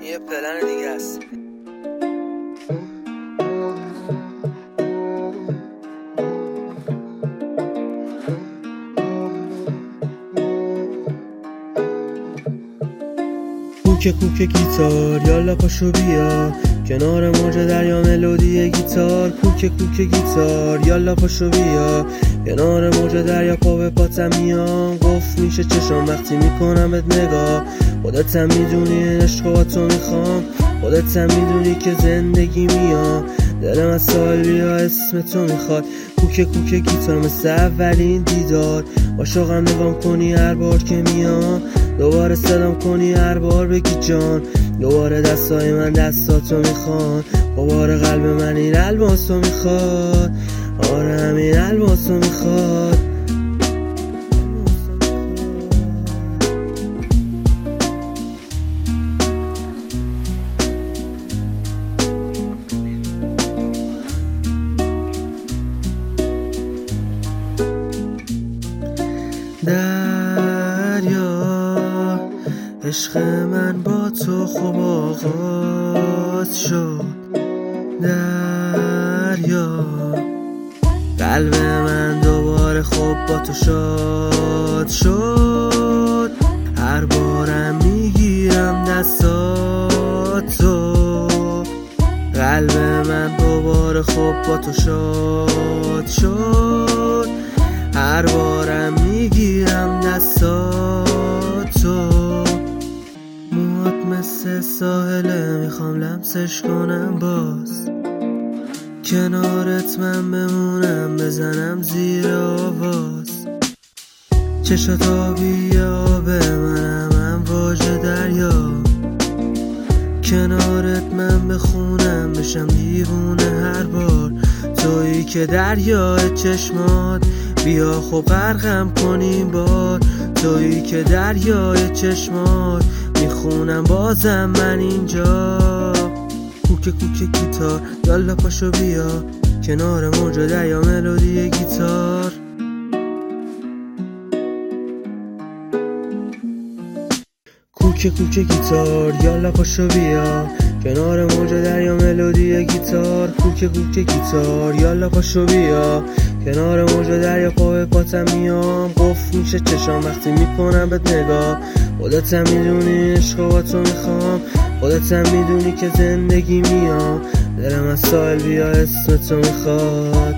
یه پلن دیگه است. کوکه کوکه گیتار یالا پاشو بیا کنار موج دریا ملودی گیتار. کوکه کوکه گیتار یالا پاشو بیا کنار موج دریا پا به پاتم میام. گفت میشه چشام وقتی میکنم بهت نگاه. خودت هم میدونی عشق با تو میخوام. خودت هم میدونی که زندگی میام. دلم از سال بیا اسم تو میخواد. کوکه کوکه گیتار مثل اولین دیدار. عاشقم نگام کنی هر بار که میام. دوباره صدام کنی هر بار بگی جان. دوباره دستای من دستاتو میخوان. دوباره قلب من این الباسو میخواد. آره همین الباسو میخواد. دریا عشق من با تو خوب آغاز شد. دریا قلب من دوباره خوب با تو شاد شد. هر بارم میگیرم دستاتو. قلب من دوباره خوب با تو شاد شد. هر بارم میگیرم دستاتو. موهات مثل ساحله میخوام لمسش کنم باز. کنارت من بمونم بزنم زیر آواز. چشات آبی آب منم امواج دریا. کنارت من بخونم بشم دیوونه هر بار. تویی که دریای چشمات بیا خب غرقم کنیم بار. تویی که دریای چشمات میخونم بازم من اینجا. کوکه کوکه گیتار یالا پاشو بیا کنار موج دریا ملودی گیتار. کوکه کوکه گیتار یالا پاشو بیا کنار موج دریا ملودی گیتار. کوکه کوکه گیتار یالا پاشو بیا کنار موج دریا پا به پاتم میام. گفت میشه چشام وقتی میکنم بهت نگاه. خودت هم میدونی عشق با تو میخوام. خودت هم میدونی که زندگی میام. دلم از سال بیا اسم تو میخواد.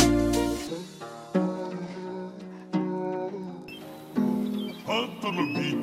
Put the beat